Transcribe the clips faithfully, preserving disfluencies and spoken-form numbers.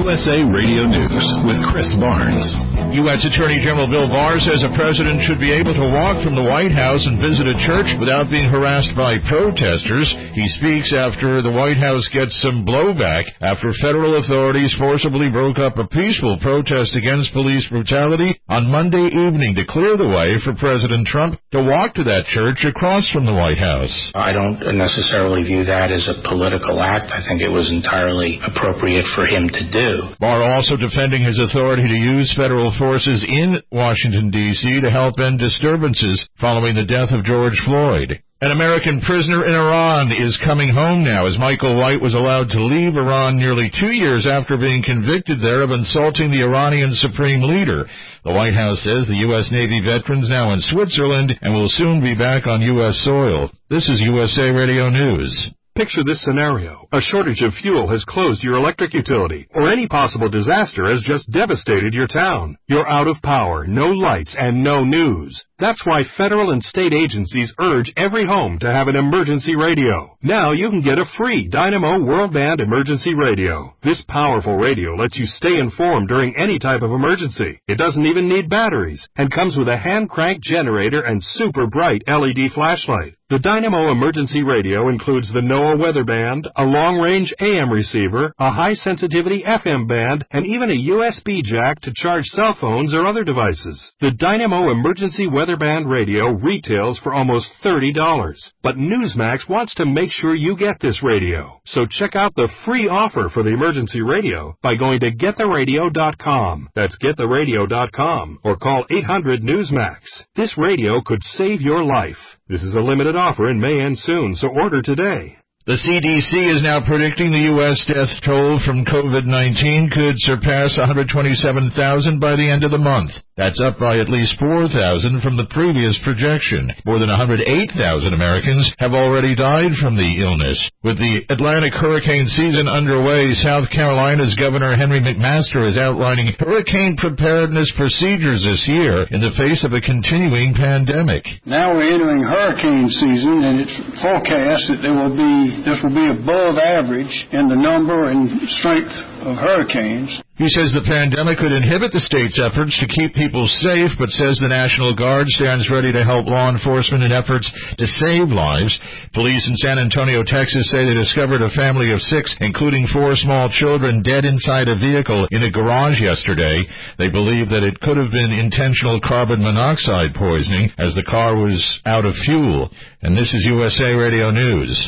U S A Radio News with Chris Barnes. U S Attorney General Bill Barr says a president should be able to walk from the White House and visit a church without being harassed by protesters. He speaks after the White House gets some blowback after federal authorities forcibly broke up a peaceful protest against police brutality on Monday evening to clear the way for President Trump to walk to that church across from the White House. I don't necessarily view that as a political act. I think it was entirely appropriate for him to do. Barr also defending his authority to use federal forces in Washington, D C to help end disturbances following the death of George Floyd. An American prisoner in Iran is coming home now as Michael White was allowed to leave Iran nearly two years after being convicted there of insulting the Iranian supreme leader. The White House says the U S Navy veteran's now in Switzerland and will soon be back on U S soil. This is U S A Radio News. Picture this scenario. A shortage of fuel has closed your electric utility, or any possible disaster has just devastated your town. You're out of power, no lights, and no news. That's why federal and state agencies urge every home to have an emergency radio. Now you can get a free Dynamo World Band emergency radio. This powerful radio lets you stay informed during any type of emergency. It doesn't even need batteries, and comes with a hand-crank generator and super bright L E D flashlight. The Dynamo Emergency Radio includes the NOAA Weather Band, a long-range A M receiver, a high-sensitivity F M band, and even a U S B jack to charge cell phones or other devices. The Dynamo Emergency Weather Band Radio retails for almost thirty dollars. But Newsmax wants to make sure you get this radio. So check out the free offer for the emergency radio by going to get the radio dot com. That's get the radio dot com, or call eight hundred Newsmax. This radio could save your life. This is a limited offer and may end soon, so order today. The C D C is now predicting the U S death toll from COVID nineteen could surpass one hundred twenty-seven thousand by the end of the month. That's up by at least four thousand from the previous projection. More than one hundred eight thousand Americans have already died from the illness. With the Atlantic hurricane season underway, South Carolina's Governor Henry McMaster is outlining hurricane preparedness procedures this year in the face of a continuing pandemic. Now we're entering hurricane season, and it's forecast that there will be this will be above average in the number and strength of hurricanes. He says the pandemic could inhibit the state's efforts to keep people safe, but says the National Guard stands ready to help law enforcement in efforts to save lives. Police in San Antonio, Texas say they discovered a family of six, including four small children, dead inside a vehicle in a garage yesterday. They believe that it could have been intentional carbon monoxide poisoning as the car was out of fuel. And this is U S A Radio News.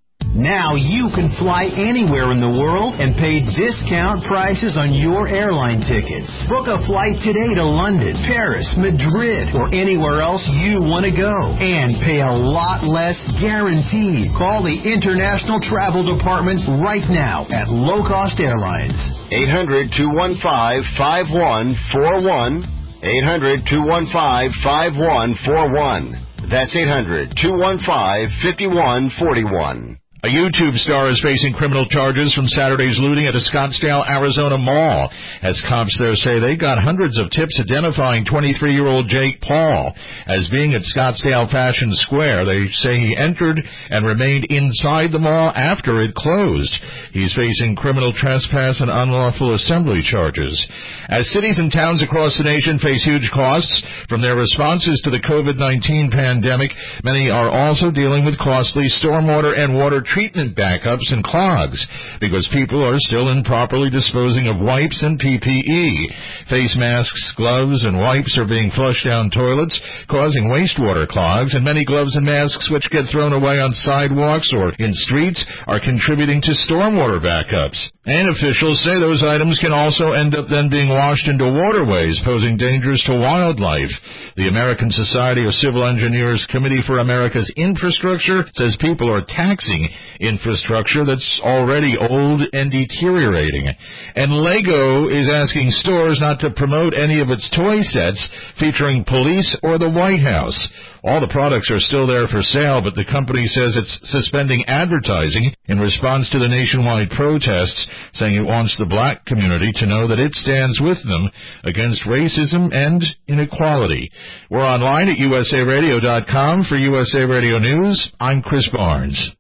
Now you can fly anywhere in the world and pay discount prices on your airline tickets. Book a flight today to London, Paris, Madrid, or anywhere else you want to go. And pay a lot less guaranteed. Call the International Travel Department right now at Low Cost Airlines. eight hundred, two one five, five one four one. eight hundred, two one five, five one four one. That's eight hundred, two one five, five one four one. A YouTube star is facing criminal charges from Saturday's looting at a Scottsdale, Arizona mall, as cops there say they got hundreds of tips identifying twenty-three-year-old Jake Paul as being at Scottsdale Fashion Square. They say he entered and remained inside the mall after it closed. He's facing criminal trespass and unlawful assembly charges. As cities and towns across the nation face huge costs from their responses to the COVID nineteen pandemic, many are also dealing with costly stormwater and water treatment backups and clogs because people are still improperly disposing of wipes and P P E. Face masks, gloves, and wipes are being flushed down toilets, causing wastewater clogs, and many gloves and masks which get thrown away on sidewalks or in streets are contributing to stormwater backups. And officials say those items can also end up then being washed into waterways, posing dangers to wildlife. The American Society of Civil Engineers Committee for America's Infrastructure says people are taxing infrastructure that's already old and deteriorating. And Lego is asking stores not to promote any of its toy sets featuring police or the White House. All the products are still there for sale, but the company says it's suspending advertising in response to the nationwide protests, saying it wants the black community to know that it stands with them against racism and inequality. We're online at U S A radio dot com. For U S A Radio News, I'm Chris Barnes.